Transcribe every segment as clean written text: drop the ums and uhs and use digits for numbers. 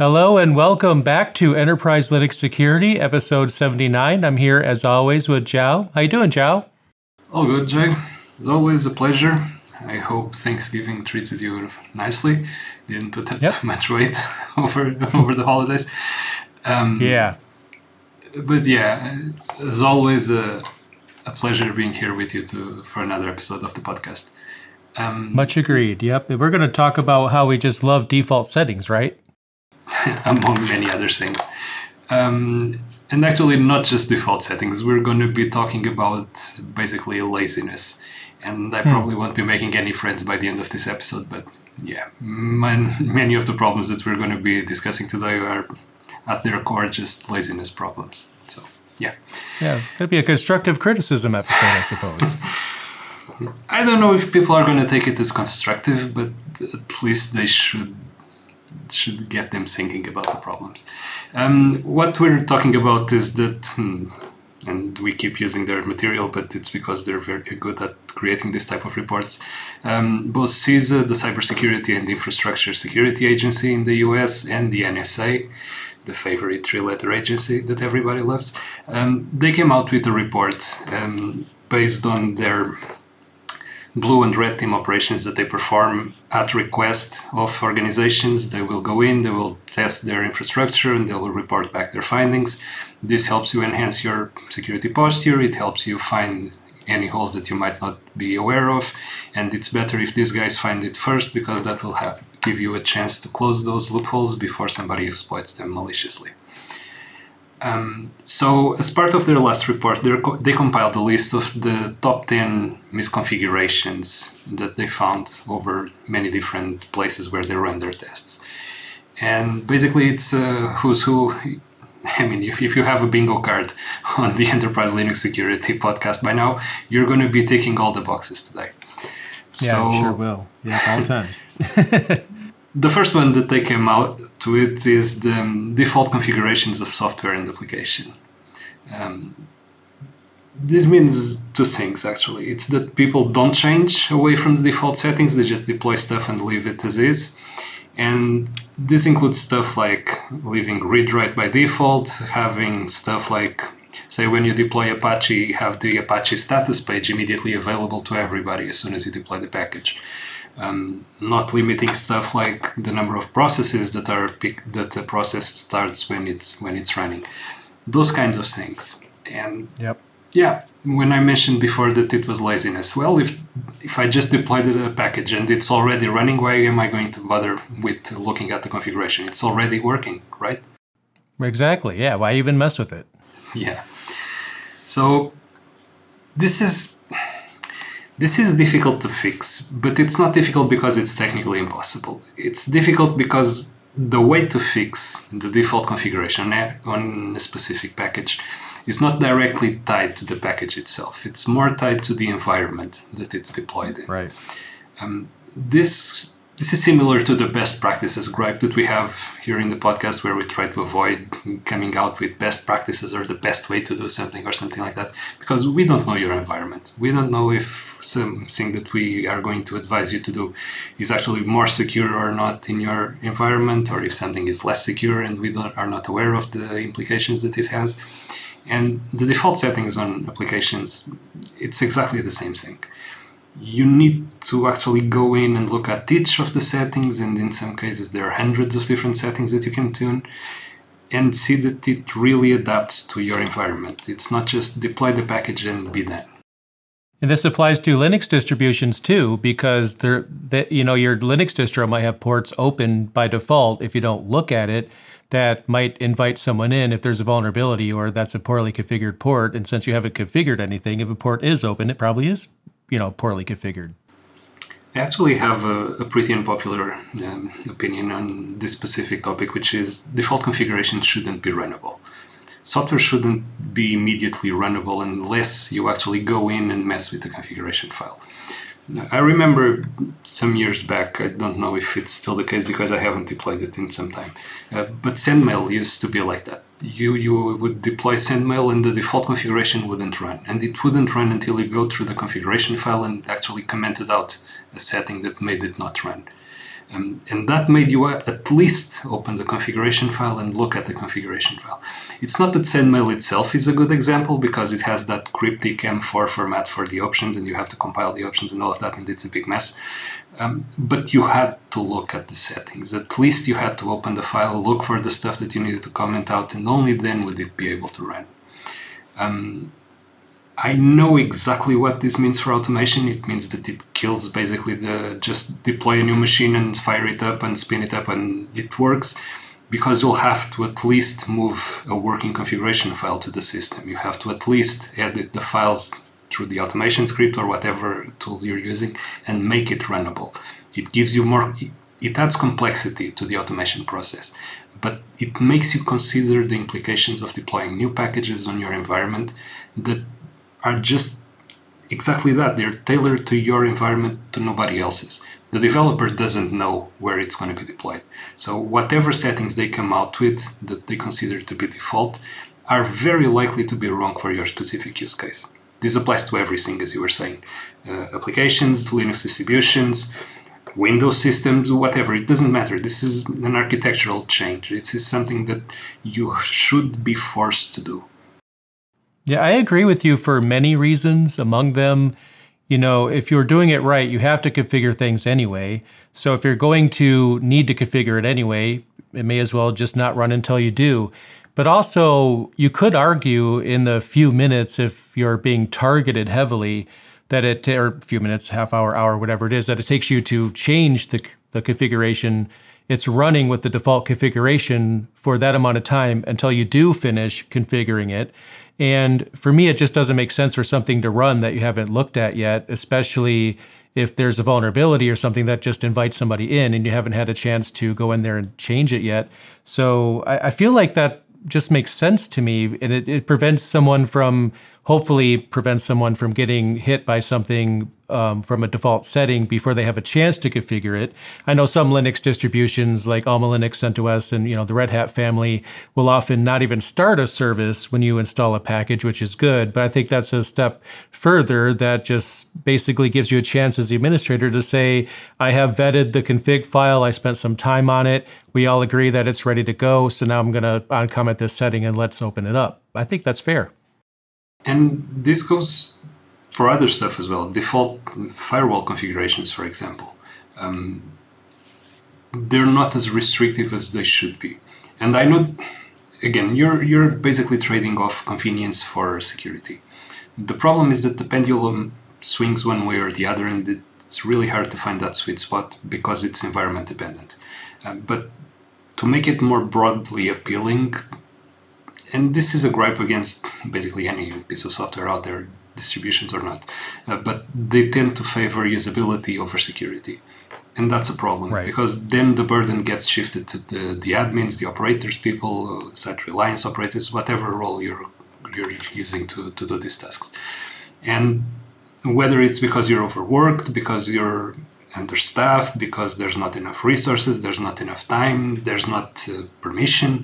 Hello and welcome back to Enterprise Linux Security, episode 79. I'm here as always with Zhao. How you doing, Zhao? All good, Jay. It's always a pleasure. I hope Thanksgiving treated you nicely. Didn't put up too much weight over the holidays. But yeah, as always, a pleasure being here with you for another episode of the podcast. Much agreed. Yep. We're going to talk about how we just love default settings, right? Among many other things. And actually not just default settings. We're going to be talking about basically laziness. And I probably won't be making any friends by the end of this episode, but yeah, many of the problems that we're going to be discussing today are at their core just laziness problems. So, yeah. Yeah, it's going to be a constructive criticism episode, I suppose. I don't know if people are going to take it as constructive, but at least they should get them thinking about the problems. What we're talking about is that, and we keep using their material, but it's because they're very good at creating this type of reports. Both CISA, the Cybersecurity and Infrastructure Security Agency in the US, and the NSA, the favorite three-letter agency that everybody loves, they came out with a report based on their blue and red team operations that they perform at request of organizations. They will go in, they will test their infrastructure, and they will report back their findings. This helps you enhance your security posture. It helps you find any holes that you might not be aware of. And it's better if these guys find it first, because that will give you a chance to close those loopholes before somebody exploits them maliciously. So as part of their last report, they compiled a list of the top 10 misconfigurations that they found over many different places where they ran their tests. And basically it's who's who. I mean, if you have a bingo card on the Enterprise Linux Security podcast by now, you're going to be ticking all the boxes today. Yeah, I sure will. Yeah, all the time. The first one that they came out with is the default configurations of software and application. This means two things, actually. It's that people don't change away from the default settings, they just deploy stuff and leave it as is. And this includes stuff like leaving read-write by default, having stuff like, say, when you deploy Apache, have the Apache status page immediately available to everybody as soon as you deploy the package. Not limiting stuff like the number of processes that a process starts when it's running. Those kinds of things. And yeah, when I mentioned before that it was laziness, well, if I just deployed a package and it's already running, why am I going to bother with looking at the configuration? It's already working, right? Exactly, yeah. Why even mess with it? Yeah. So this is difficult to fix, but it's not difficult because it's technically impossible. It's difficult because the way to fix the default configuration on a specific package is not directly tied to the package itself. It's more tied to the environment that it's deployed in. Right. This is similar to the best practices gripe that we have here in the podcast, where we try to avoid coming out with best practices or the best way to do something or something like that, because we don't know your environment. We don't know if something that we are going to advise you to do is actually more secure or not in your environment, or if something is less secure and we are not aware of the implications that it has. And the default settings on applications, it's exactly the same thing. You need to actually go in and look at each of the settings, and in some cases there are hundreds of different settings that you can tune, and see that it really adapts to your environment. It's not just deploy the package and be done. And this applies to Linux distributions too, because your Linux distro might have ports open by default. If you don't look at it, that might invite someone in if there's a vulnerability or that's a poorly configured port. And since you haven't configured anything, if a port is open, it probably is, poorly configured. I actually have a pretty unpopular opinion on this specific topic, which is default configuration shouldn't be runnable. Software shouldn't be immediately runnable unless you actually go in and mess with the configuration file. I remember some years back, I don't know if it's still the case because I haven't deployed it in some time, but SendMail used to be like that. You would deploy SendMail and the default configuration wouldn't run. And it wouldn't run until you go through the configuration file and actually commented out a setting that made it not run. And that made you at least open the configuration file and look at the configuration file. It's not that SendMail itself is a good example because it has that cryptic M4 format for the options and you have to compile the options and all of that, and it's a big mess. But you had to look at the settings. At least you had to open the file, look for the stuff that you needed to comment out, and only then would it be able to run. I know exactly what this means for automation. It means that it kills basically just deploy a new machine and fire it up and spin it up and it works, because you'll have to at least move a working configuration file to the system. You have to at least edit the files through the automation script or whatever tool you're using and make it runnable. It gives you more, it adds complexity to the automation process, but it makes you consider the implications of deploying new packages on your environment that are just exactly that. They're tailored to your environment, to nobody else's. The developer doesn't know where it's going to be deployed. So whatever settings they come out with that they consider to be default are very likely to be wrong for your specific use case. This applies to everything, as you were saying. Applications, Linux distributions, Windows systems, whatever. It doesn't matter. This is an architectural change. This is something that you should be forced to do. Yeah, I agree with you for many reasons. Among them, if you're doing it right, you have to configure things anyway. So if you're going to need to configure it anyway, it may as well just not run until you do. But also, you could argue in the few minutes, if you're being targeted heavily, that or a few minutes, half hour, whatever it is, that it takes you to change the configuration. It's running with the default configuration for that amount of time until you do finish configuring it. And for me, it just doesn't make sense for something to run that you haven't looked at yet, especially if there's a vulnerability or something that just invites somebody in and you haven't had a chance to go in there and change it yet. So I feel like that just makes sense to me, and it hopefully prevents someone from getting hit by something from a default setting before they have a chance to configure it. I know some Linux distributions like Alma Linux, CentOS, and the Red Hat family will often not even start a service when you install a package, which is good. But I think that's a step further that just basically gives you a chance as the administrator to say, I have vetted the config file, I spent some time on it, we all agree that it's ready to go, so now I'm going to uncomment this setting and let's open it up. I think that's fair. And this goes for other stuff as well. Default firewall configurations, for example. They're not as restrictive as they should be. And I know, again, you're basically trading off convenience for security. The problem is that the pendulum swings one way or the other, and it's really hard to find that sweet spot because it's environment dependent. But to make it more broadly appealing, and this is a gripe against basically any piece of software out there, distributions or not, but they tend to favor usability over security. And that's a problem, right? Because then the burden gets shifted to the admins, the operators people, site reliance operators, whatever role you're using to do these tasks. And whether it's because you're overworked, because you're understaffed, because there's not enough resources, there's not enough time, there's not permission,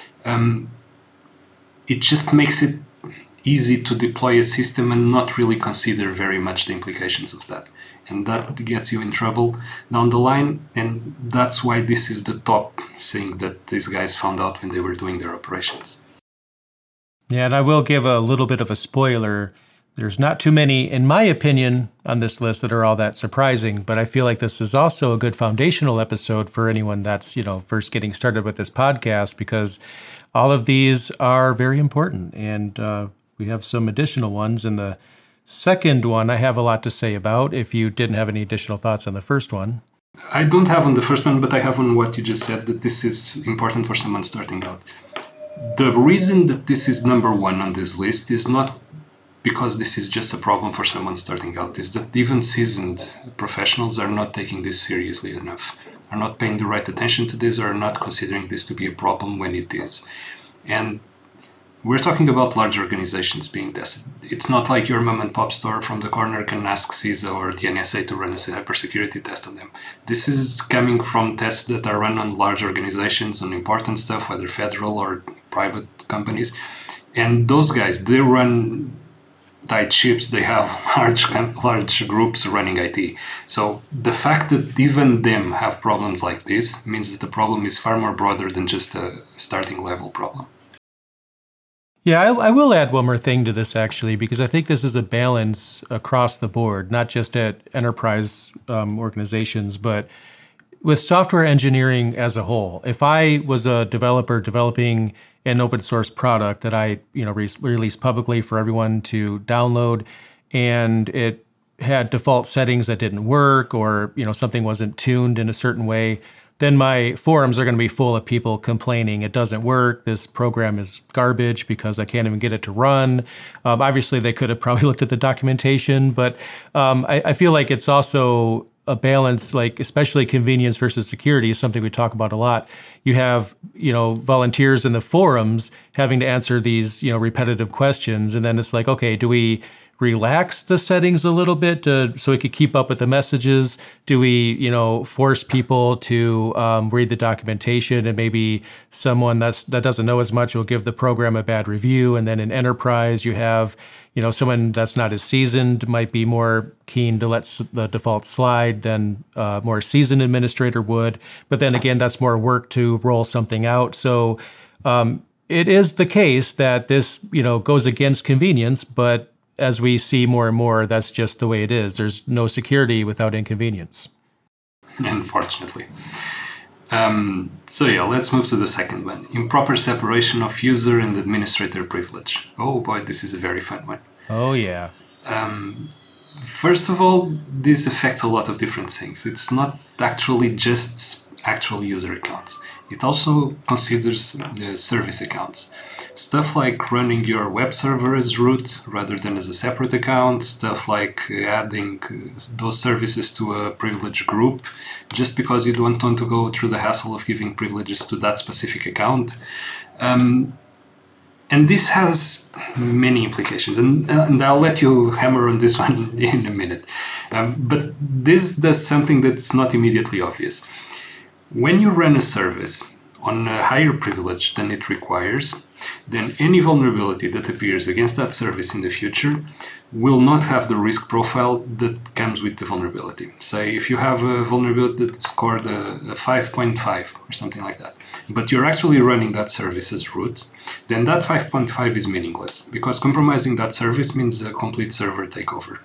it just makes it easy to deploy a system and not really consider very much the implications of that. And that gets you in trouble down the line. And that's why this is the top thing that these guys found out when they were doing their operations. Yeah, and I will give a little bit of a spoiler. There's not too many, in my opinion, on this list that are all that surprising, but I feel like this is also a good foundational episode for anyone that's, first getting started with this podcast, because all of these are very important. And we have some additional ones. In the second one, I have a lot to say about, if you didn't have any additional thoughts on the first one. I don't have on the first one, but I have on what you just said, that this is important for someone starting out. The reason that this is number one on this list is not because this is just a problem for someone starting out, is that even seasoned professionals are not taking this seriously enough, are not paying the right attention to this, or are not considering this to be a problem when it is. And we're talking about large organizations being tested. It's not like your mom and pop store from the corner can ask CISA or the NSA to run a cybersecurity test on them. This is coming from tests that are run on large organizations, on important stuff, whether federal or private companies. And those guys, they run tight ships, they have large groups running IT. So the fact that even them have problems like this means that the problem is far more broader than just a starting level problem. Yeah, I will add one more thing to this actually, because I think this is a balance across the board, not just at enterprise organizations, but with software engineering as a whole. If I was a developer developing an open source product that I released publicly for everyone to download, and it had default settings that didn't work, or something wasn't tuned in a certain way, then my forums are going to be full of people complaining it doesn't work, this program is garbage because I can't even get it to run. Obviously, they could have probably looked at the documentation, but I feel like it's also a balance, like especially convenience versus security is something we talk about a lot. You have, volunteers in the forums having to answer these, repetitive questions. And then it's like, okay, do we relax the settings a little bit so we could keep up with the messages? Do we, force people to read the documentation, and maybe someone that doesn't know as much will give the program a bad review? And then in enterprise, you have, someone that's not as seasoned might be more keen to let the default slide than a more seasoned administrator would. But then again, that's more work to roll something out. So it is the case that this, goes against convenience, but as we see more and more, that's just the way it is. There's no security without inconvenience. Unfortunately. Let's move to the second one. Improper separation of user and administrator privilege. Oh boy, this is a very fun one. Oh yeah. First of all, this affects a lot of different things. It's not actually just actual user accounts. It also considers service accounts. Stuff like running your web server as root rather than as a separate account, stuff like adding those services to a privileged group just because you don't want to go through the hassle of giving privileges to that specific account. And this has many implications, and I'll let you hammer on this one in a minute. But this does something that's not immediately obvious. When you run a service on a higher privilege than it requires, then any vulnerability that appears against that service in the future will not have the risk profile that comes with the vulnerability. Say if you have a vulnerability that scored a 5.5 or something like that, but you're actually running that service as root, then that 5.5 is meaningless, because compromising that service means a complete server takeover.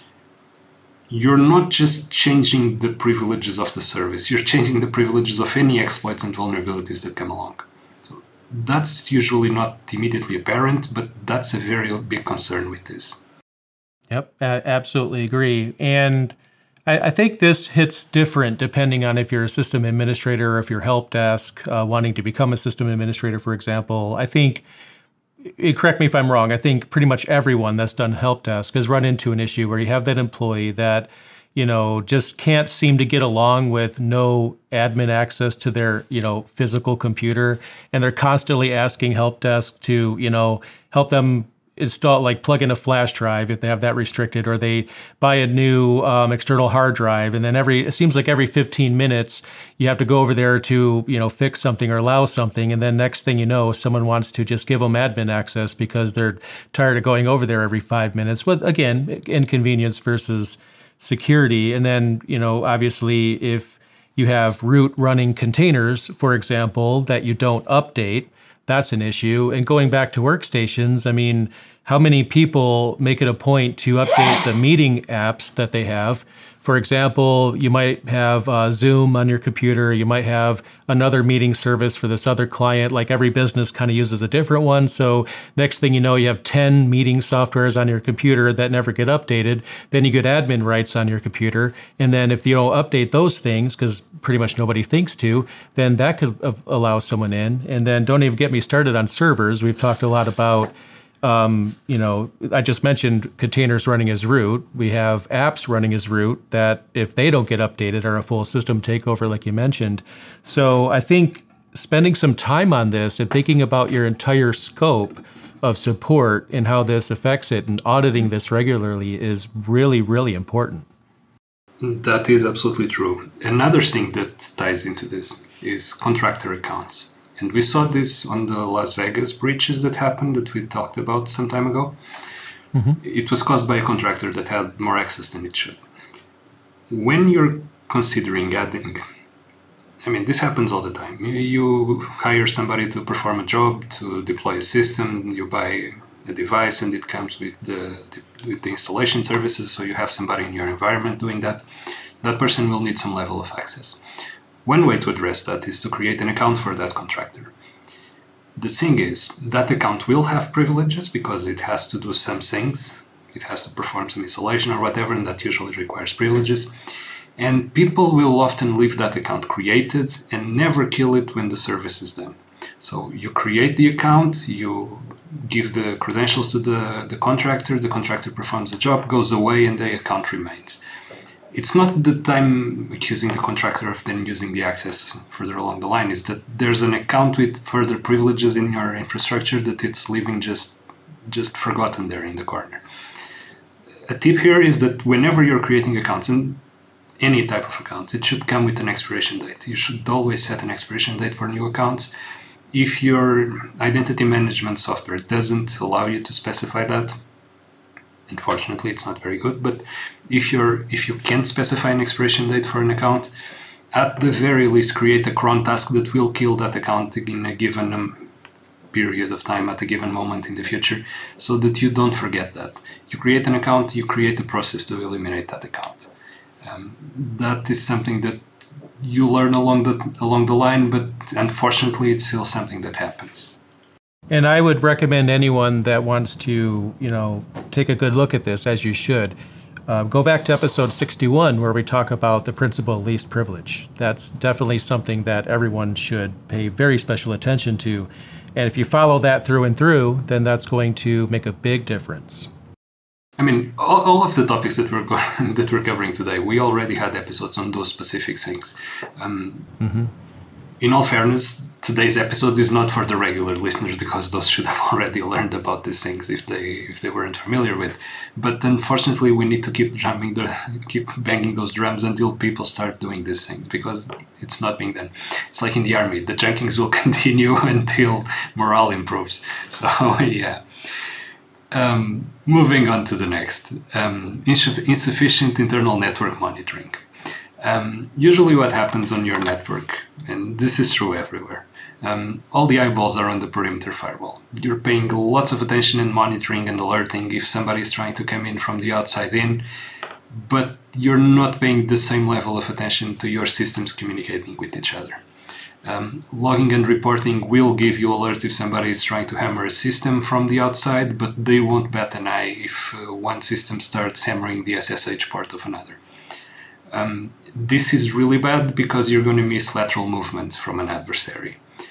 You're not just changing the privileges of the service, you're changing the privileges of any exploits and vulnerabilities that come along. So that's usually not immediately apparent, but that's a very big concern with this. Yep, absolutely agree. And I think this hits different depending on if you're a system administrator or if you're help desk wanting to become a system administrator, for example. I think, correct me if I'm wrong, I think pretty much everyone that's done help desk has run into an issue where you have that employee that, just can't seem to get along with no admin access to their, physical computer. And they're constantly asking help desk to, help them install, like plug in a flash drive if they have that restricted, or they buy a new external hard drive. And then it seems like every 15 minutes you have to go over there to, fix something or allow something. And then next thing you know, someone wants to just give them admin access because they're tired of going over there every 5 minutes. With, again, inconvenience versus security. And then, obviously if you have root running containers, for example, that you don't update, that's an issue. And going back to workstations, I mean, how many people make it a point to update the meeting apps that they have? For example, you might have Zoom on your computer. You might have another meeting service for this other client. Like every business kind of uses a different one. So next thing you know, you have 10 meeting softwares on your computer that never get updated. Then you get admin rights on your computer. And then if you don't update those things, because pretty much nobody thinks to, then that could allow someone in. And then don't even get me started on servers. We've talked a lot about I just mentioned containers running as root. We have apps running as root that, if they don't get updated, are a full system takeover, like you mentioned. So I think spending some time on this and thinking about your entire scope of support and how this affects it and auditing this regularly is really, really important. That is absolutely true. Another thing that ties into this is contractor accounts. And we saw this on the Las Vegas breaches that happened that we talked about some time ago. It was caused by a contractor that had more access than it should. When you're considering adding, I mean, this happens all the time. You hire somebody to perform a job, to deploy a system, you buy a device and it comes with the installation services, so you have somebody in your environment doing that. That person will need some level of access. One way to address that is to create an account for that contractor. The thing is, that account will have privileges because it has to do some things. It has to perform some installation or whatever, and that usually requires privileges. And people will often leave that account created and never kill it when the service is done. So you create the account, you give the credentials to the contractor performs the job, goes away, and the account remains. It's not that I'm accusing the contractor of then using the access further along the line. It's that there's an account with further privileges in your infrastructure that it's leaving just forgotten there in the corner. A tip here is that whenever you're creating accounts, and any type of account, it should come with an expiration date. You should always set an expiration date for new accounts. If your identity management software doesn't allow you to specify that, unfortunately, it's not very good, but if you can't specify an expiration date for an account, at the very least create a cron task that will kill that account in a given period of time at a given moment in the future, so that you don't forget that. You create an account, you create a process to eliminate that account. That is something that you learn along the line, but unfortunately it's still something that happens. And I would recommend anyone that wants to, take a good look at this, as you should, go back to episode 61 where we talk about the principle of least privilege. That's definitely something that everyone should pay very special attention to. And if you follow that through and through, then that's going to make a big difference. I mean, all of the topics that we're covering today, we already had episodes on those specific things. In all fairness, today's episode is not for the regular listeners because those should have already learned about these things if they weren't familiar with. But unfortunately, we need to keep banging those drums until people start doing these things because it's not being done. It's like in the army, the junkings will continue until morale improves. So yeah. Moving on to the next, insufficient internal network monitoring. Usually what happens on your network, and this is true everywhere, all the eyeballs are on the perimeter firewall. You're paying lots of attention and monitoring and alerting if somebody is trying to come in from the outside in, but you're not paying the same level of attention to your systems communicating with each other. Logging and reporting will give you alerts if somebody is trying to hammer a system from the outside, but they won't bat an eye if one system starts hammering the SSH port of another. This is really bad because you're going to miss lateral movement from an adversary.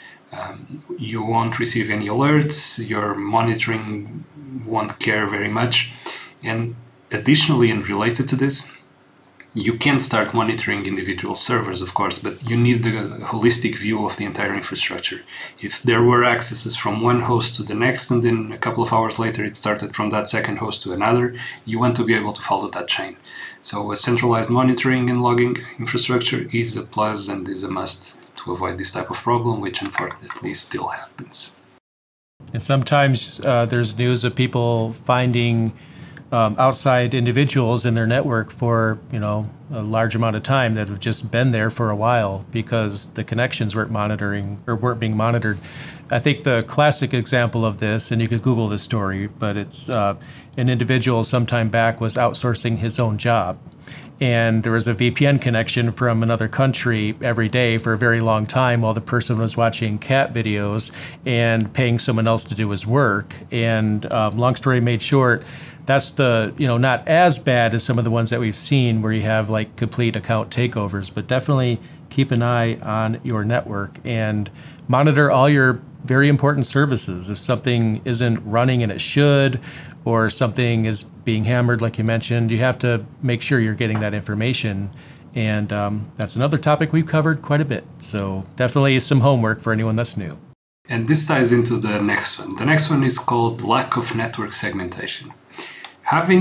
You won't receive any alerts, your monitoring won't care very much, and additionally and related to this, you can start monitoring individual servers, of course, but you need the holistic view of the entire infrastructure. If there were accesses from one host to the next, and then a couple of hours later it started from that second host to another, you want to be able to follow that chain. So a centralized monitoring and logging infrastructure is a plus and is a must to avoid this type of problem, which unfortunately still happens. And sometimes there's news of people finding outside individuals in their network for a large amount of time that have just been there for a while because the connections weren't being monitored. I think the classic example of this, and you could Google this story, but it's an individual some time back was outsourcing his own job. And there was a VPN connection from another country every day for a very long time while the person was watching cat videos and paying someone else to do his work. And long story made short, that's not as bad as some of the ones that we've seen where you have like complete account takeovers, but definitely keep an eye on your network and monitor all your very important services. If something isn't running and it should, or something is being hammered, like you mentioned, you have to make sure you're getting that information. And that's another topic we've covered quite a bit. So definitely some homework for anyone that's new. And this ties into the next one. The next one is called lack of network segmentation. Having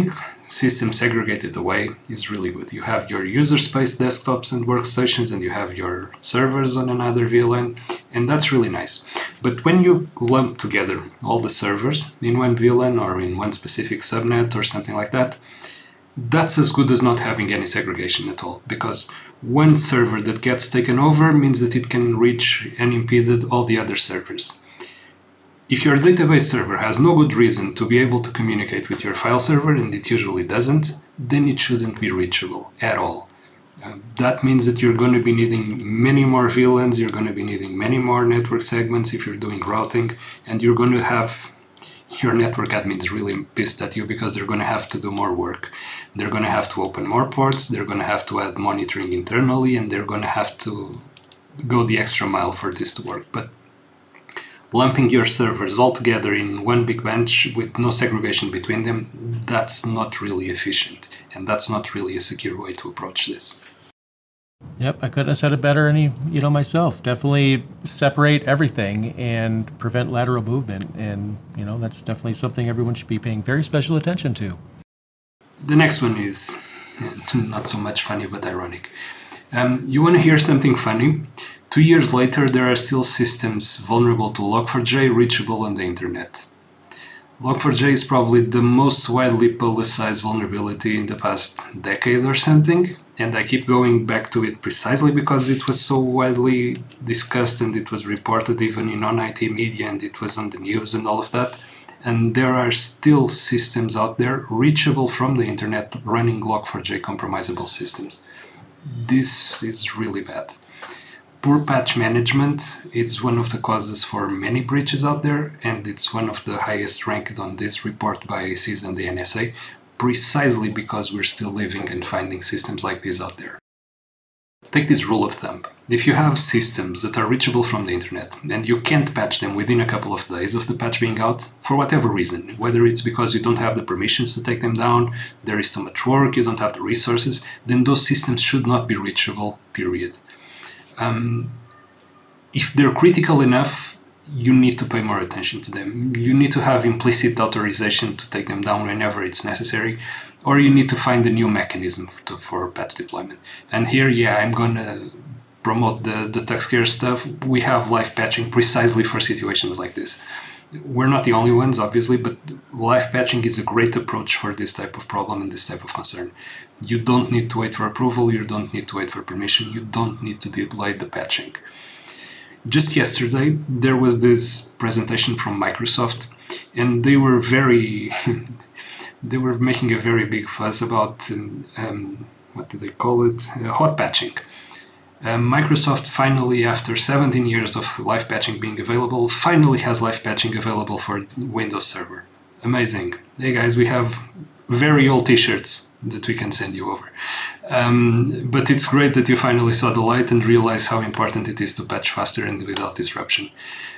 system segregated away is really good. You have your user space desktops and workstations, and you have your servers on another VLAN, and that's really nice. But when you lump together all the servers in one VLAN or in one specific subnet or something like that, that's as good as not having any segregation at all, because one server that gets taken over means that it can reach unimpeded all the other servers. If your database server has no good reason to be able to communicate with your file server, and it usually doesn't, then it shouldn't be reachable at all. That means that you're going to be needing many more VLANs, you're going to be needing many more network segments if you're doing routing, and you're going to have your network admins really pissed at you because they're going to have to do more work. They're going to have to open more ports, they're going to have to add monitoring internally, and they're going to have to go the extra mile for this to work. But lumping your servers all together in one big bench with no segregation between them, that's not really efficient, and that's not really a secure way to approach this. Yep, I couldn't have said it better myself. Definitely separate everything and prevent lateral movement. And, that's definitely something everyone should be paying very special attention to. The next one is not so much funny, but ironic. You want to hear something funny? 2 years later, there are still systems vulnerable to Log4j reachable on the internet. Log4j is probably the most widely publicized vulnerability in the past decade or something, and I keep going back to it precisely because it was so widely discussed and it was reported even in non-IT media and it was on the news and all of that. And there are still systems out there reachable from the internet running Log4j compromisable systems. This is really bad. Poor patch management is one of the causes for many breaches out there, and it's one of the highest ranked on this report by CIS and the NSA, precisely because we're still living and finding systems like this out there. Take this rule of thumb. If you have systems that are reachable from the internet and you can't patch them within a couple of days of the patch being out, for whatever reason, whether it's because you don't have the permissions to take them down, there is too much work, you don't have the resources, then those systems should not be reachable, period. If they're critical enough, you need to pay more attention to them. You need to have implicit authorization to take them down whenever it's necessary, or you need to find a new mechanism for patch deployment. And here, I'm going to promote the TuxCare stuff. We have live patching precisely for situations like this. We're not the only ones, obviously, but live patching is a great approach for this type of problem and this type of concern. You don't need to wait for approval, you don't need to wait for permission, you don't need to delay the patching. Just yesterday, there was this presentation from Microsoft, and they were they were making a very big fuss about, what do they call it, hot patching. Microsoft finally, after 17 years of live patching being available, finally has live patching available for Windows Server. Amazing. Hey guys, we have very old t-shirts that we can send you over. But it's great that you finally saw the light and realize how important it is to patch faster and without disruption.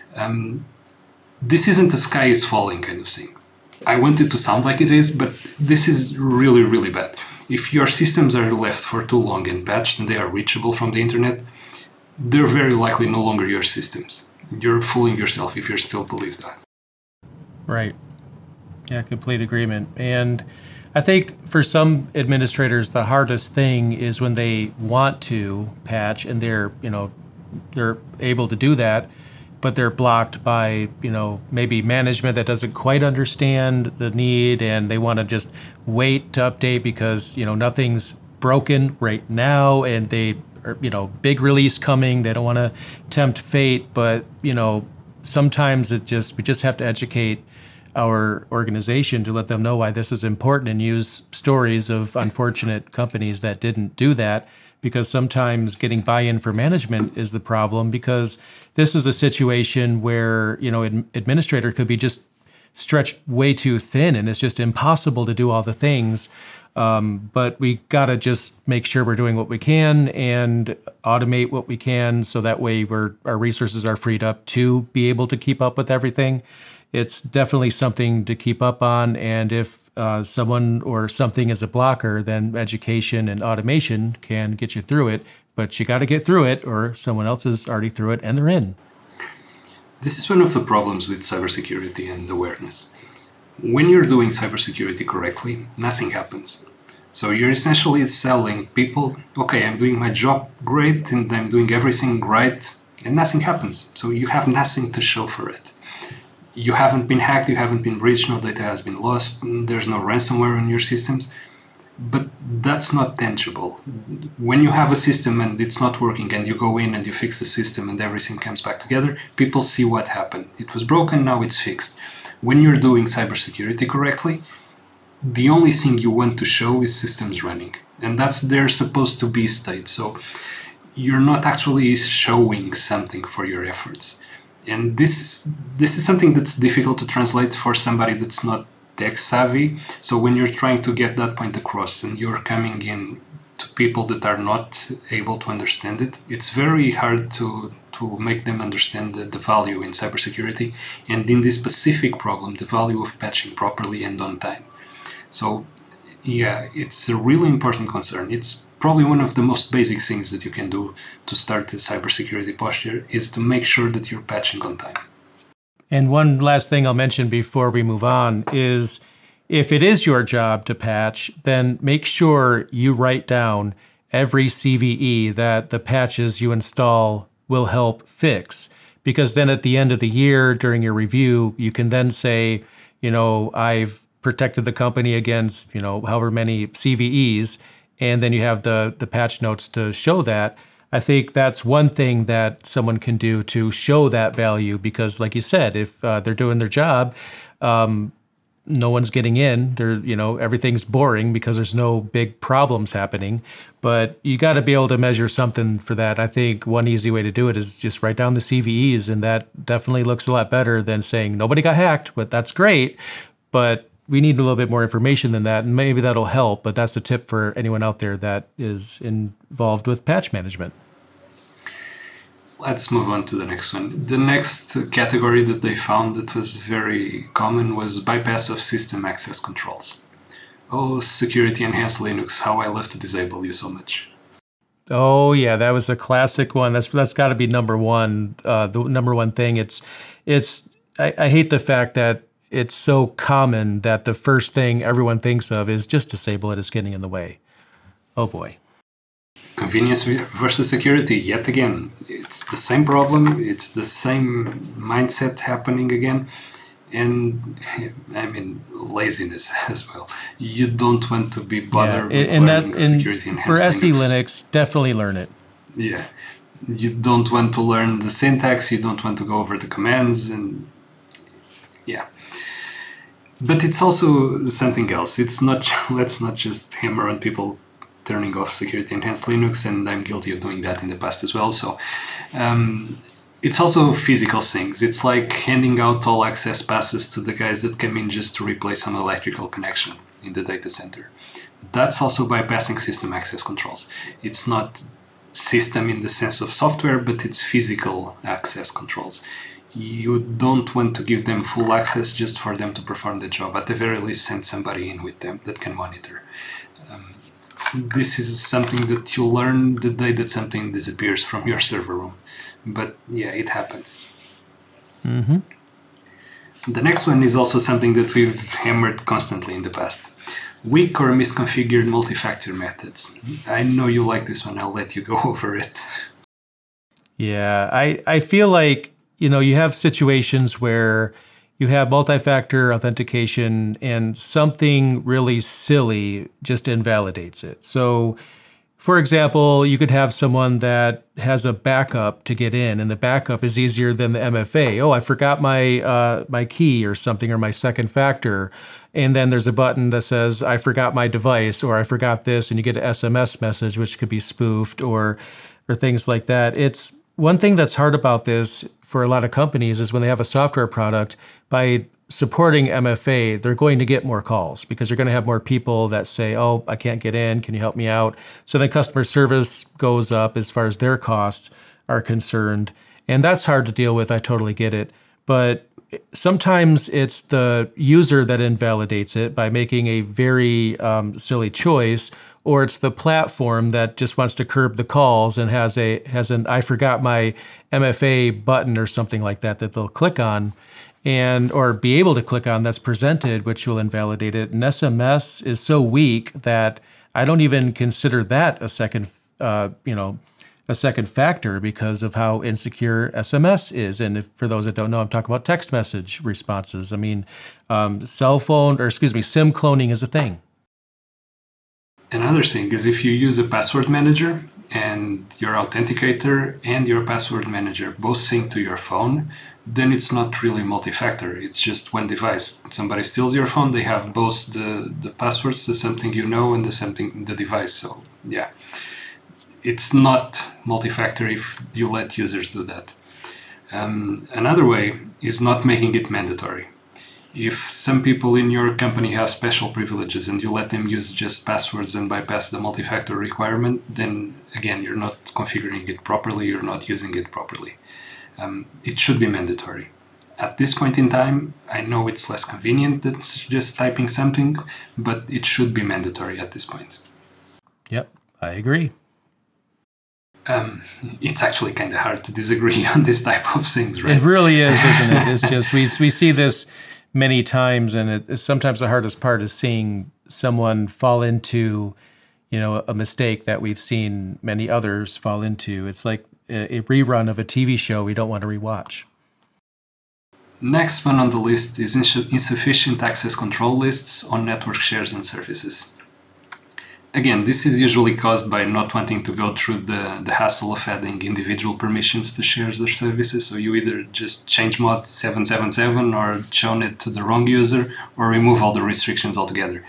This isn't a sky is falling kind of thing. I want it to sound like it is, but this is really, really bad. If your systems are left for too long and patched and they are reachable from the internet, they're very likely no longer your systems. You're fooling yourself if you still believe that. Right. Yeah, complete agreement. And I think for some administrators, the hardest thing is when they want to patch and they're able to do that, but they're blocked by, maybe management that doesn't quite understand the need and they want to just wait to update because, nothing's broken right now and they are, big release coming. They don't want to tempt fate, but, sometimes we just have to educate our organization to let them know why this is important and use stories of unfortunate companies that didn't do that, because sometimes getting buy-in for management is the problem, because this is a situation where, an administrator could be just stretched way too thin and it's just impossible to do all the things. But we got to just make sure we're doing what we can and automate what we can so that way our resources are freed up to be able to keep up with everything. It's definitely something to keep up on, and if someone or something is a blocker, then education and automation can get you through it, but you got to get through it or someone else is already through it and they're in. This is one of the problems with cybersecurity and awareness. When you're doing cybersecurity correctly, nothing happens. So you're essentially selling people, okay, I'm doing my job great and I'm doing everything right, and nothing happens. So you have nothing to show for it. You haven't been hacked, you haven't been breached, no data has been lost, there's no ransomware on your systems. But that's not tangible. When you have a system and it's not working and you go in and you fix the system and everything comes back together, people see what happened. It was broken, now it's fixed. When you're doing cybersecurity correctly, the only thing you want to show is systems running. And that's their supposed to be state. So you're not actually showing something for your efforts. And this is something that's difficult to translate for somebody that's not tech savvy. So when you're trying to get that point across and you're coming in to people that are not able to understand it, it's very hard to make them understand the value in cybersecurity, and in this specific problem, the value of patching properly and on time. So yeah, it's a really important concern. It's probably one of the most basic things that you can do to start a cybersecurity posture is to make sure that you're patching on time. And one last thing I'll mention before we move on is if it is your job to patch, then make sure you write down every CVE that the patches you install will help fix. Because then at the end of the year during your review, you can then say, I've protected the company against, however many CVEs, and then you have the patch notes to show that. I think that's one thing that someone can do to show that value, because like you said, if they're doing their job, no one's getting in. Everything's boring because there's no big problems happening, but you got to be able to measure something for that. I think one easy way to do it is just write down the CVEs, and that definitely looks a lot better than saying nobody got hacked, but that's great. But we need a little bit more information than that, and maybe that'll help. But that's a tip for anyone out there that is involved with patch management. Let's move on to the next one. The next category that they found that was very common was bypass of system access controls. Oh, security enhanced Linux, how I love to disable you so much. Oh yeah, that was a classic one. That's got to be number one. The number one thing. I hate the fact that it's so common that the first thing everyone thinks of is just disable it. It's getting in the way. Oh boy. Convenience versus security, yet again. It's the same problem. It's the same mindset happening again. And laziness as well. You don't want to be bothered with learning security enhanced for SE Linux. Linux, definitely learn it. Yeah. You don't want to learn the syntax. You don't want to go over the commands. And yeah. But it's also something else. It's not. Let's not just hammer on people turning off security enhanced Linux, and I'm guilty of doing that in the past as well. So it's also physical things. It's like handing out all access passes to the guys that come in just to replace some electrical connection in the data center. That's also bypassing system access controls. It's not system in the sense of software, but it's physical access controls. You don't want to give them full access just for them to perform the job. At the very least, send somebody in with them that can monitor. This is something that you learn the day that something disappears from your server room. But yeah, it happens. Mm-hmm. The next one is also something that we've hammered constantly in the past. Weak or misconfigured multi-factor methods. I know you like this one. I'll let you go over it. Yeah, I feel like, you have situations where you have multi-factor authentication and something really silly just invalidates it. So, for example, you could have someone that has a backup to get in, and the backup is easier than the MFA. Oh, I forgot my key or something, or my second factor. And then there's a button that says, I forgot my device, or I forgot this, and you get an SMS message, which could be spoofed or things like that. It's one thing that's hard about this for a lot of companies is when they have a software product, by supporting MFA, they're going to get more calls because they're going to have more people that say, oh, I can't get in. Can you help me out? So then customer service goes up as far as their costs are concerned. And that's hard to deal with. I totally get it. But sometimes it's the user that invalidates it by making a very silly choice, or it's the platform that just wants to curb the calls and has an I forgot my MFA button or something like that they'll click on. and or be able to click on that's presented, which will invalidate it. And SMS is so weak that I don't even consider that a second, a second factor because of how insecure SMS is. And for those that don't know, I'm talking about text message responses. I mean, SIM cloning is a thing. Another thing is if you use a password manager and your authenticator and your password manager both sync to your phone, then it's not really multi-factor. It's just one device. Somebody steals your phone, they have both the passwords, the something you know, and the device. So yeah, it's not multi-factor if you let users do that. Another way is not making it mandatory. If some people in your company have special privileges and you let them use just passwords and bypass the multi-factor requirement, then again, you're not configuring it properly, you're not using it properly. It should be mandatory. At this point in time, I know it's less convenient than just typing something, but it should be mandatory at this point. Yep, I agree. It's actually kind of hard to disagree on this type of things, right? It really is, isn't it? It's just we see this many times, and it's sometimes the hardest part is seeing someone fall into, a mistake that we've seen many others fall into. It's like a rerun of a TV show we don't want to rewatch. Next one on the list is insufficient access control lists on network shares and services. Again, this is usually caused by not wanting to go through the hassle of adding individual permissions to shares or services. So you either just change mod 777 or shown it to the wrong user or remove all the restrictions altogether.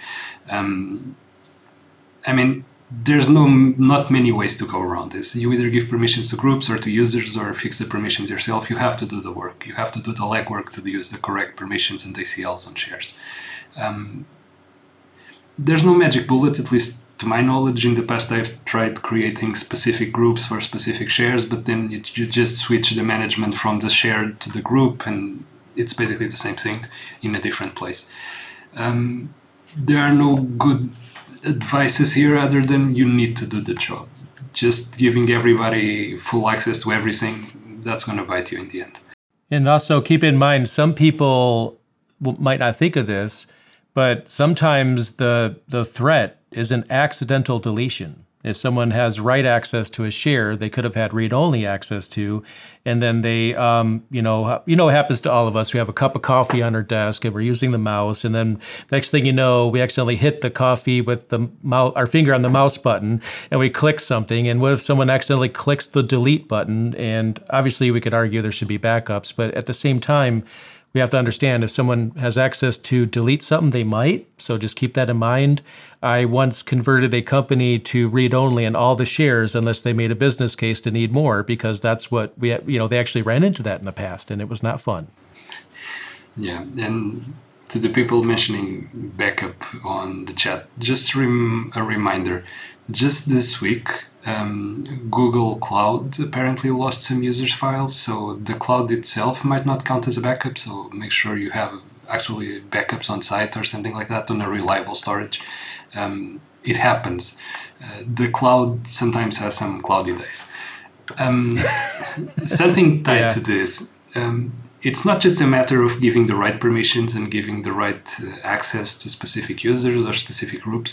There's not many ways to go around this. You either give permissions to groups or to users or fix the permissions yourself. You have to do the work. You have to do the legwork to use the correct permissions and ACLs on shares. There's no magic bullet, at least to my knowledge. In the past, I've tried creating specific groups for specific shares, but then you just switch the management from the shared to the group, and it's basically the same thing in a different place. There are no good advices here other than you need to do the job. Just giving everybody full access to everything, that's going to bite you in the end. And also keep in mind, some people might not think of this, but sometimes the threat is an accidental deletion. If someone has write access to a share, they could have had read-only access to, and then they, what happens to all of us. We have a cup of coffee on our desk, and we're using the mouse, and then next thing you know, we accidentally hit the coffee with our finger on the mouse button, and we click something. And what if someone accidentally clicks the delete button? And obviously, we could argue there should be backups, but at the same time, we have to understand if someone has access to delete something, they might. So just keep that in mind. I once converted a company to read only on all the shares unless they made a business case to need more, because that's what they actually ran into that in the past, and it was not fun. Yeah, and to the people mentioning backup on the chat, just a reminder, just this week, Google Cloud apparently lost some users' files, so the cloud itself might not count as a backup, so make sure you have actually backups on site or something like that on a reliable storage. It happens. The cloud sometimes has some cloudy days. Something tied to this. It's not just a matter of giving the right permissions and giving the right access to specific users or specific groups.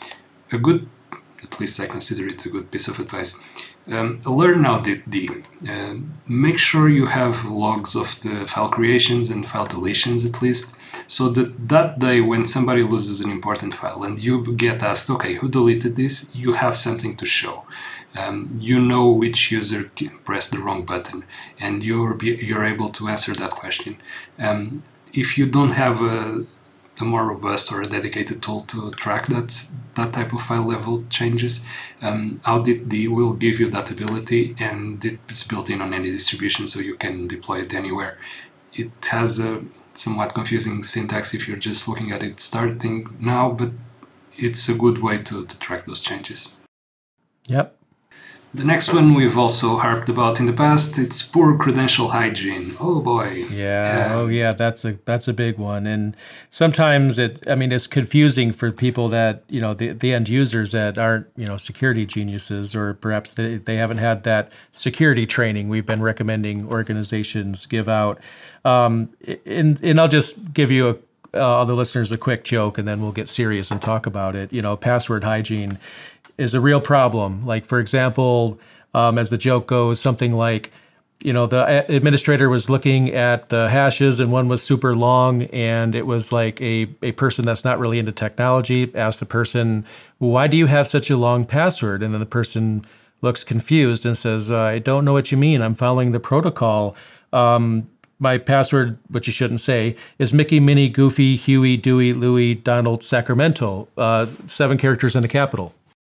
At least I consider it a good piece of advice. LearnNow.d. Make sure you have logs of the file creations and file deletions at least, so that day when somebody loses an important file and you get asked, okay, who deleted this? You have something to show. You know which user pressed the wrong button, and you're able to answer that question. If you don't have a more robust or a dedicated tool to track that type of file level changes, Audit-D will give you that ability, and it's built in on any distribution, so you can deploy it anywhere. It has a somewhat confusing syntax if you're just looking at it starting now, but it's a good way to track those changes. Yep. The next one we've also harped about in the past. It's poor credential hygiene. Oh boy. Yeah. Oh, yeah. That's a big one, and sometimes it's confusing for people that the end users that aren't security geniuses, or perhaps they haven't had that security training we've been recommending organizations give out. And I'll just give you all the listeners a quick joke, and then we'll get serious and talk about it. Password hygiene is a real problem. Like, for example, as the joke goes, something like, the administrator was looking at the hashes and one was super long, and it was like a person that's not really into technology asked the person, "Why do you have such a long password?" And then the person looks confused and says, "I don't know what you mean. I'm following the protocol. My password," which you shouldn't say, "is Mickey, Minnie, Goofy, Huey, Dewey, Louie, Donald, Sacramento. 7 characters in a capital."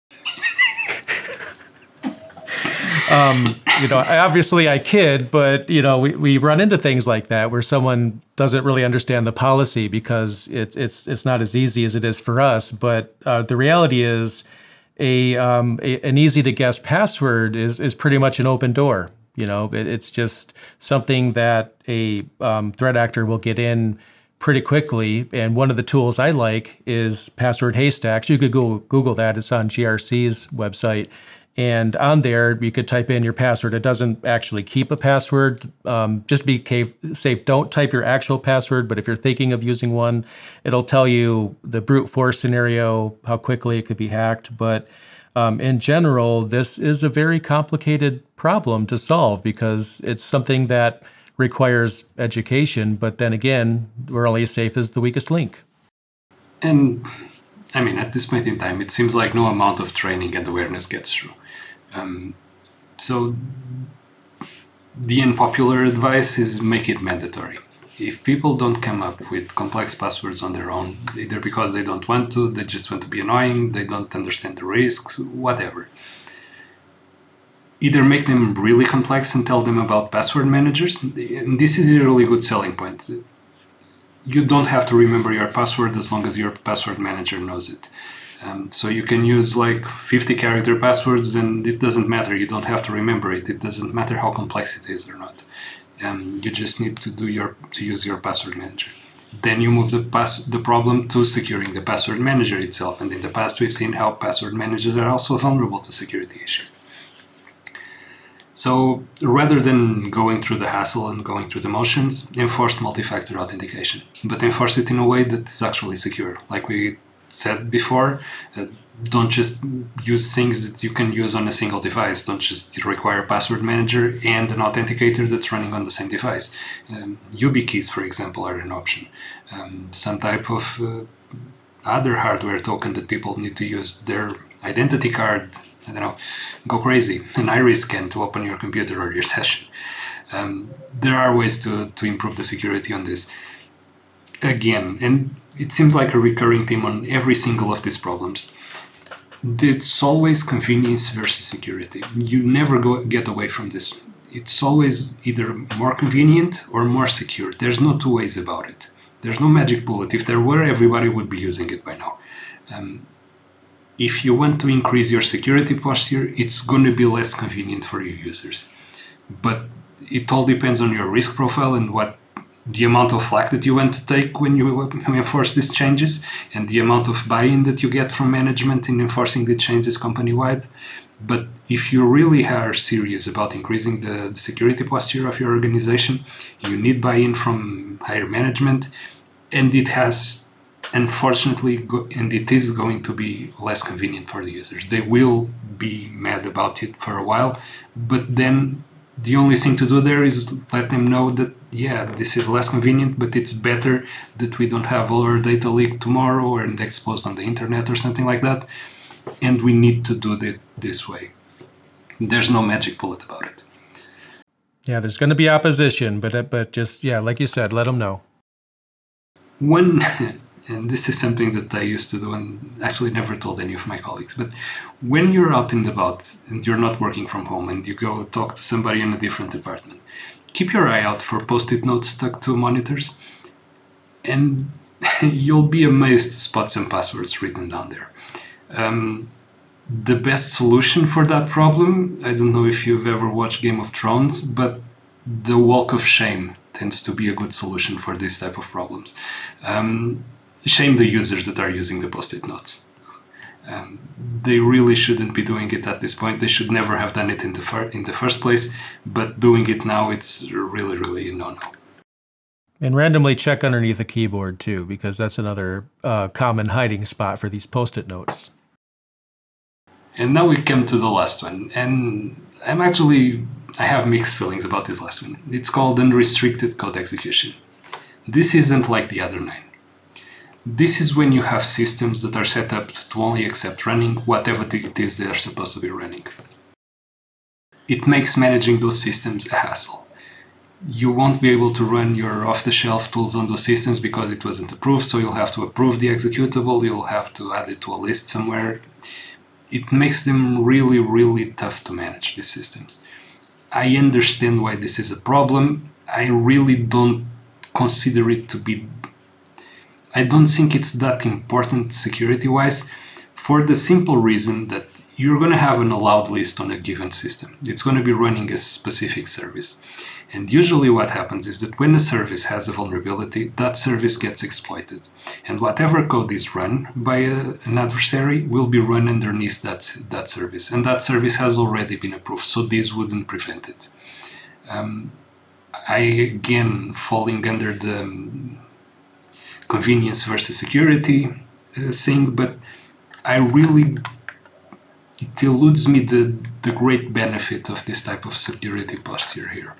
Obviously I kid, but we run into things like that where someone doesn't really understand the policy because it's not as easy as it is for us. But the reality is, an easy to guess password is pretty much an open door. It's just something that a threat actor will get in pretty quickly. And one of the tools I like is Password Haystacks. You could Google that. It's on GRC's website. And on there, you could type in your password. It doesn't actually keep a password. Just be safe. Don't type your actual password. But if you're thinking of using one, it'll tell you the brute force scenario, how quickly it could be hacked. But in general, this is a very complicated problem to solve because it's something that requires education. But then again, we're only as safe as the weakest link. And at this point in time, it seems like no amount of training and awareness gets through. So the unpopular advice is make it mandatory. If people don't come up with complex passwords on their own, either because they don't want to, they just want to be annoying, they don't understand the risks, whatever, either make them really complex and tell them about password managers. And this is a really good selling point. You don't have to remember your password as long as your password manager knows it. So you can use like 50 character passwords and it doesn't matter. You don't have to remember it. It doesn't matter how complex it is or not. You just need to use your password manager. Then you move the problem to securing the password manager itself. And in the past, we've seen how password managers are also vulnerable to security issues. So rather than going through the hassle and going through the motions, enforce multi-factor authentication, but enforce it in a way that's actually secure. Like we said before, don't just use things that you can use on a single device. Don't just require a password manager and an authenticator that's running on the same device. YubiKeys, for example, are an option. Some type of other hardware token that people need to use, their identity card, I don't know, go crazy, an iris scan to open your computer or your session. There are ways to improve the security on this. Again, and it seems like a recurring theme on every single of these problems. It's always convenience versus security. You never get away from this. It's always either more convenient or more secure. There's no two ways about it. There's no magic bullet. If there were, everybody would be using it by now. If you want to increase your security posture, it's going to be less convenient for your users. But it all depends on your risk profile and the amount of flack that you want to take when you enforce these changes, and the amount of buy-in that you get from management in enforcing the changes company-wide. But if you really are serious about increasing the security posture of your organization, you need buy-in from higher management, and it has, unfortunately, and it is going to be less convenient for the users. They will be mad about it for a while, but then the only thing to do there is let them know that, yeah, this is less convenient, but it's better that we don't have all our data leaked tomorrow or exposed on the internet or something like that. And we need to do it this way. There's no magic bullet about it. Yeah, there's going to be opposition, but just, yeah, like you said, let them know. And this is something that I used to do and actually never told any of my colleagues, but when you're out and about and you're not working from home and you go talk to somebody in a different department, keep your eye out for post-it notes stuck to monitors, and you'll be amazed to spot some passwords written down there. The best solution for that problem, I don't know if you've ever watched Game of Thrones, but the walk of shame tends to be a good solution for this type of problems. Shame the users that are using the post-it notes. They really shouldn't be doing it at this point. They should never have done it in the first place, but doing it now, it's really, really no-no. And randomly check underneath the keyboard too, because that's another common hiding spot for these post-it notes. And now we come to the last one, and I have mixed feelings about this last one. It's called unrestricted code execution. This isn't like the other 9. This is when you have systems that are set up to only accept running whatever it is they are supposed to be running. It makes managing those systems a hassle. You won't be able to run your off-the-shelf tools on those systems because it wasn't approved, so you'll have to approve the executable, you'll have to add it to a list somewhere. It makes them really, really tough to manage, these systems. I understand why this is a problem. I really don't consider it to be... I don't think it's that important security-wise, for the simple reason that you're going to have an allowed list on a given system. It's going to be running a specific service. And usually what happens is that when a service has a vulnerability, that service gets exploited. And whatever code is run by an adversary will be run underneath that service. And that service has already been approved, so this wouldn't prevent it. I, again, falling under the convenience versus security thing, but it eludes me the great benefit of this type of security posture here.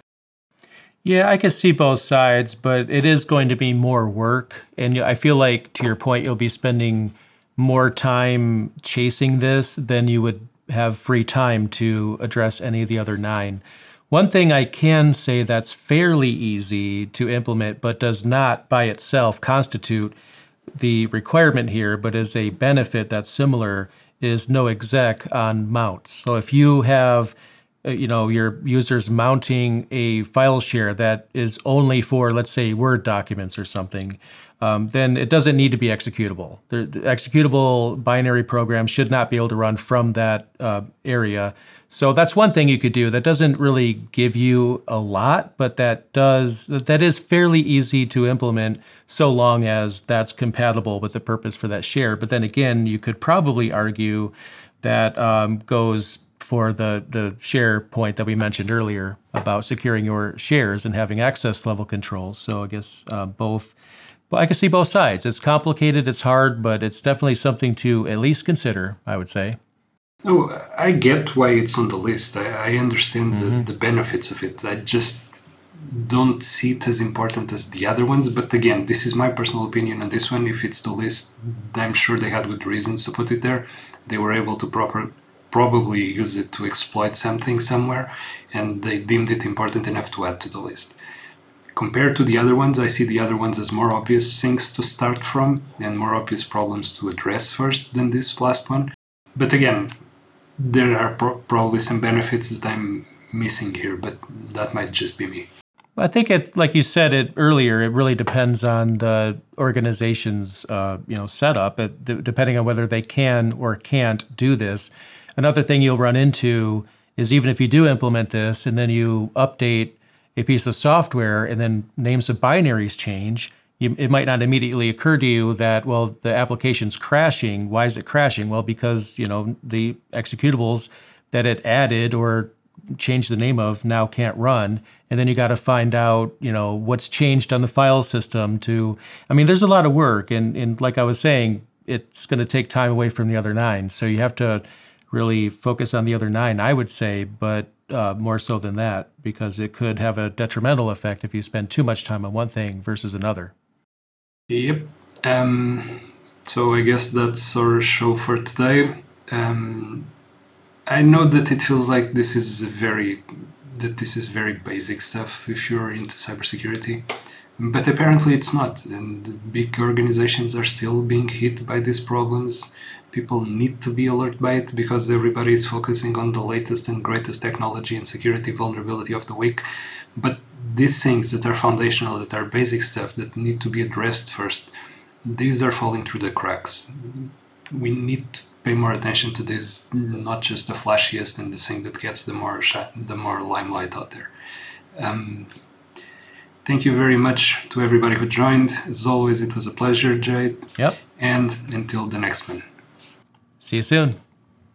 Yeah, I can see both sides, but it is going to be more work. And I feel like, to your point, you'll be spending more time chasing this than you would have free time to address any of the other 9. One thing I can say that's fairly easy to implement, but does not by itself constitute the requirement here, but is a benefit that's similar, is no exec on mounts. So if you have your users mounting a file share that is only for, let's say, Word documents or something, then it doesn't need to be executable. The executable binary program should not be able to run from that area. So that's one thing you could do that doesn't really give you a lot, but that is fairly easy to implement so long as that's compatible with the purpose for that share. But then again, you could probably argue that goes for the share point that we mentioned earlier about securing your shares and having access level control. So I guess both. Well, I can see both sides. It's complicated, it's hard, but it's definitely something to at least consider, I would say. Oh, I get why it's on the list. I understand the benefits of it. I just don't see it as important as the other ones. But again, this is my personal opinion on this one. If it's the list, I'm sure they had good reasons to put it there. They were able to probably use it to exploit something somewhere, and they deemed it important enough to add to the list. Compared to the other ones, I see the other ones as more obvious things to start from and more obvious problems to address first than this last one. But again, there are probably some benefits that I'm missing here, but that might just be me. I think like you said earlier, it really depends on the organization's setup, depending on whether they can or can't do this. Another thing you'll run into is even if you do implement this and then you update a piece of software and then names of binaries change, it might not immediately occur to you that, well, the application's crashing. Why is it crashing? Well, because, the executables that it added or changed the name of now can't run. And then you got to find out, what's changed on the file system there's a lot of work. And like I was saying, it's going to take time away from the other 9. So you have to really focus on the other 9, I would say, but more so than that, because it could have a detrimental effect if you spend too much time on one thing versus another. Yep. So I guess that's our show for today. I know that it feels like this is very basic stuff if you're into cybersecurity, but apparently it's not. And big organizations are still being hit by these problems. People need to be alert by it because everybody is focusing on the latest and greatest technology and security vulnerability of the week. But these things that are foundational, that are basic stuff that need to be addressed first, these are falling through the cracks. we need to pay more attention to this, not just the flashiest and the thing that gets the more limelight out there. Thank you very much to everybody who joined. As always, it was a pleasure, Jade. Yep. And until the next one. See you soon.